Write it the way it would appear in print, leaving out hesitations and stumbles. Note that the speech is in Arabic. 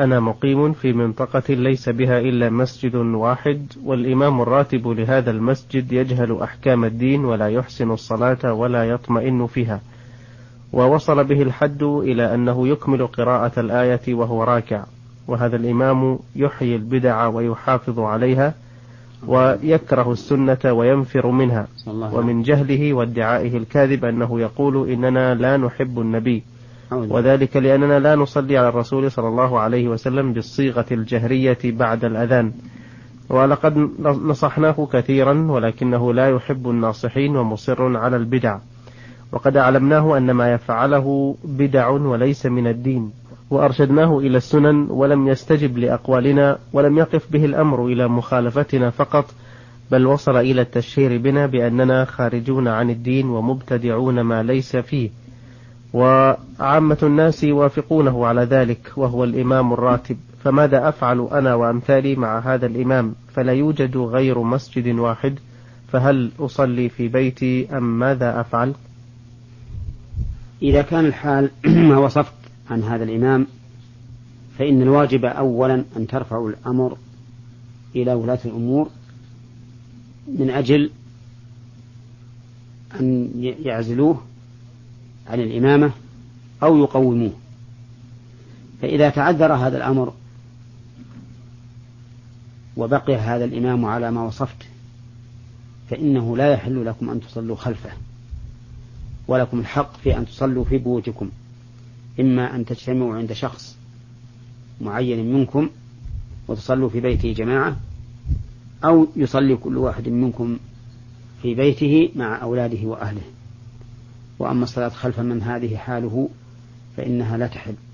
أنا مقيم في منطقة ليس بها إلا مسجد واحد، والإمام الراتب لهذا المسجد يجهل أحكام الدين ولا يحسن الصلاة ولا يطمئن فيها، ووصل به الحد إلى أنه يكمل قراءة الآية وهو راكع، وهذا الإمام يحيي البدع ويحافظ عليها ويكره السنة وينفر منها، ومن جهله وادعائه الكاذب أنه يقول إننا لا نحب النبي، وذلك لأننا لا نصلي على الرسول صلى الله عليه وسلم بالصيغة الجهرية بعد الأذان، ولقد نصحناه كثيرا ولكنه لا يحب الناصحين ومصر على البدع، وقد علمناه أن ما يفعله بدع وليس من الدين، وأرشدناه إلى السنن ولم يستجب لأقوالنا، ولم يقف به الأمر إلى مخالفتنا فقط، بل وصل إلى التشهير بنا بأننا خارجون عن الدين ومبتدعون ما ليس فيه، وعامة الناس يوافقونه على ذلك وهو الإمام الراتب. فماذا أفعل أنا وأمثالي مع هذا الإمام؟ فلا يوجد غير مسجد واحد، فهل أصلي في بيتي أم ماذا أفعل؟ إذا كان الحال ما وصفت عن هذا الإمام، فإن الواجب أولا أن ترفعوا الأمر إلى ولاة الأمور من أجل أن يعزلوه عن الإمامة أو يقوموه. فإذا تعذر هذا الأمر وبقي هذا الإمام على ما وصفت، فإنه لا يحل لكم أن تصلوا خلفه، ولكم الحق في أن تصلوا في بيوتكم، إما أن تجتمعوا عند شخص معين منكم وتصلوا في بيته جماعة، أو يصلي كل واحد منكم في بيته مع أولاده وأهله. وأما الصلاة خلف من هذه حاله فإنها لا تحل.